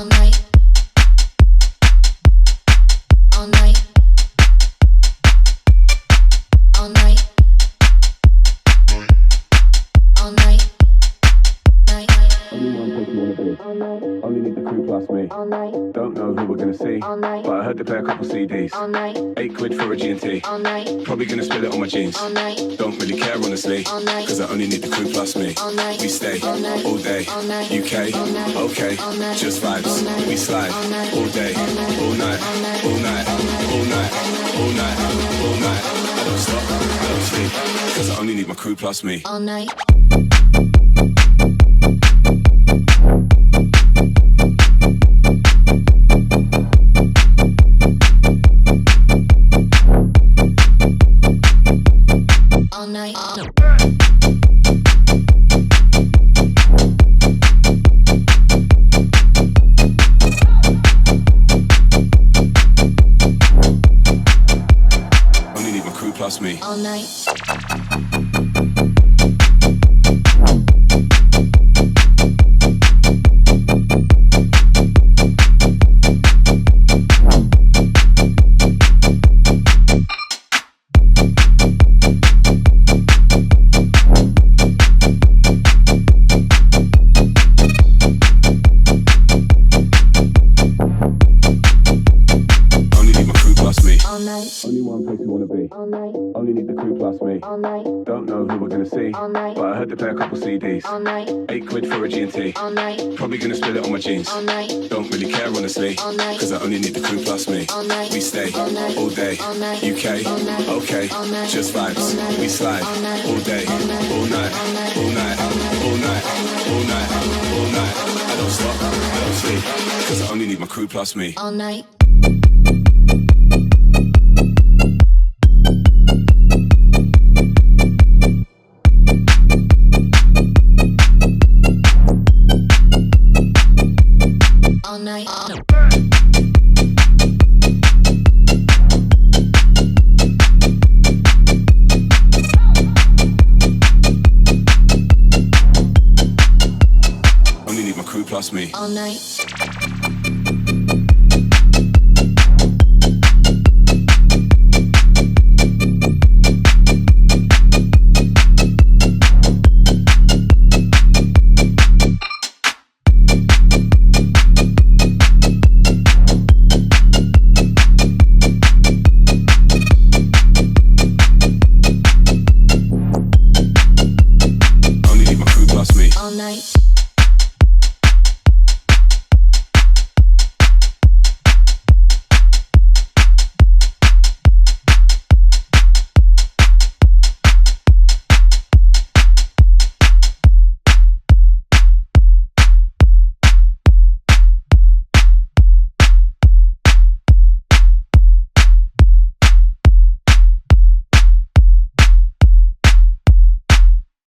all night, all night, all night, all night, night. Only one place you wanna be. Only need the crew plus me. Don't know who we're gonna see, but I heard they play a couple CDs. £8 for a G&T. Probably gonna spill it on my jeans. Don't really care honestly, cause I only need the crew plus me. We stay all day, UK, okay, just vibes. We slide all day, all night, all night, all night, all night, all night. I don't stop, I don't sleep, cause I only need my crew plus me. All night. All night. Only need my crew plus me. All night. Only one place we wanna be. Only need the crew plus me. Don't know who we're gonna see, but I heard they play a couple CDs. £8 for a G&T. Probably gonna spill it on my jeans. Don't really care honestly, cause I only need the crew plus me. We stay all day, UK, okay, just vibes. We slide all day, all night, all night, all night, all night, all night. I don't stop, I don't sleep, cause I only need my crew plus me. All night. All night. Only need my crew plus me. All night. Only need my crew plus me. All night.